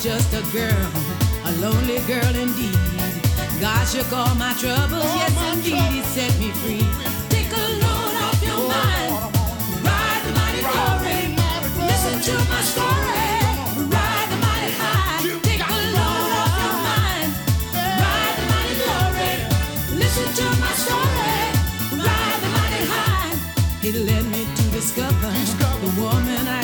just a girl, a lonely girl indeed. God shook all my troubles, yes indeed, He set me free. Take a load off your mind, ride the mighty glory. Listen to my story, ride the mighty high. Take a load off your mind, ride the mighty glory. Listen to my story, ride the mighty high. It led me to discover the woman